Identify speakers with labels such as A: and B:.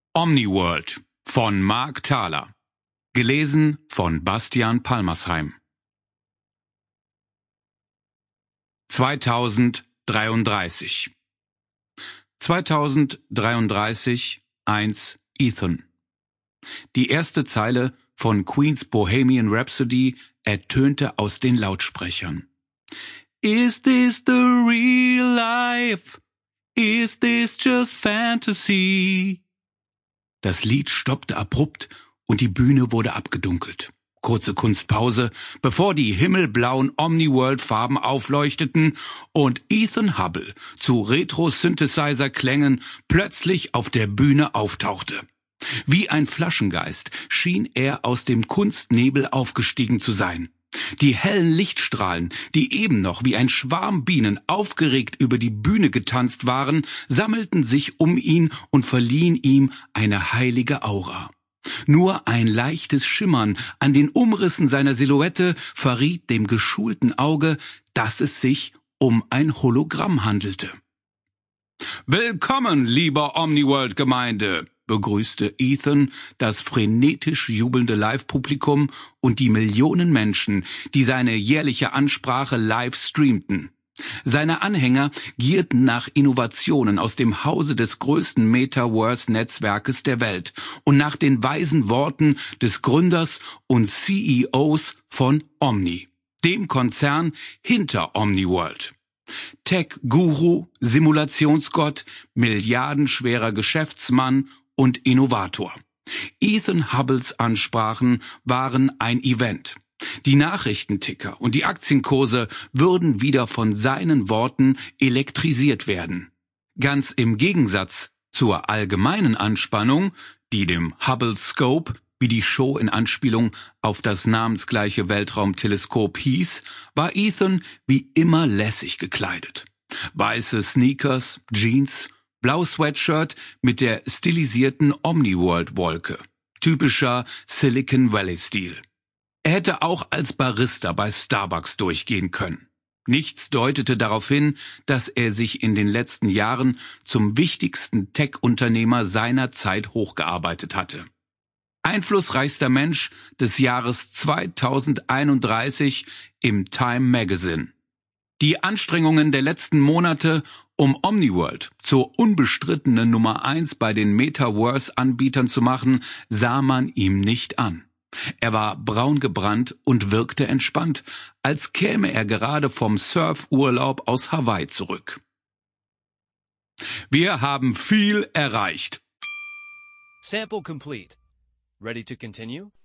A: Omniworld von Mark Thaler. Gelesen von Bastian Palmersheim. 2033 1 Ethan. Die erste Zeile von Queen's Bohemian Rhapsody ertönte aus den Lautsprechern. Is this the real life? Is this just fantasy? Das Lied stoppte abrupt und die Bühne wurde abgedunkelt. Kurze Kunstpause, bevor die himmelblauen Omniworld-Farben aufleuchteten und Ethan Hubble zu Retro-Synthesizer-Klängen plötzlich auf der Bühne auftauchte. Wie ein Flaschengeist schien er aus dem Kunstnebel aufgestiegen zu sein. Die hellen Lichtstrahlen, die eben noch wie ein Schwarm Bienen aufgeregt über die Bühne getanzt waren, sammelten sich um ihn und verliehen ihm eine heilige Aura. Nur ein leichtes Schimmern an den Umrissen seiner Silhouette verriet dem geschulten Auge, dass es sich um ein Hologramm handelte. »Willkommen, lieber Omniworld-Gemeinde«, begrüßte Ethan das frenetisch jubelnde Live-Publikum und die Millionen Menschen, die seine jährliche Ansprache live streamten. Seine Anhänger gierten nach Innovationen aus dem Hause des größten Metaverse-Netzwerkes der Welt und nach den weisen Worten des Gründers und CEOs von Omni, dem Konzern hinter Omniworld. Tech-Guru, Simulationsgott, milliardenschwerer Geschäftsmann und Innovator. Ethan Hubbles Ansprachen waren ein Event. Die Nachrichtenticker und die Aktienkurse würden wieder von seinen Worten elektrisiert werden. Ganz im Gegensatz zur allgemeinen Anspannung, die dem Hubble Scope, wie die Show in Anspielung auf das namensgleiche Weltraumteleskop hieß, war Ethan wie immer lässig gekleidet. Weiße Sneakers, Jeans, blau Sweatshirt mit der stilisierten Omniworld-Wolke. Typischer Silicon Valley-Stil. Er hätte auch als Barista bei Starbucks durchgehen können. Nichts deutete darauf hin, dass er sich in den letzten Jahren zum wichtigsten Tech-Unternehmer seiner Zeit hochgearbeitet hatte. Einflussreichster Mensch des Jahres 2031 im Time Magazine. Die Anstrengungen der letzten Monate, um Omniworld zur unbestrittenen Nummer 1 bei den Metaverse-Anbietern zu machen, sah man ihm nicht an. Er war braun gebrannt und wirkte entspannt, als käme er gerade vom Surfurlaub aus Hawaii zurück. Wir haben viel erreicht.
B: Sample complete. Ready to continue?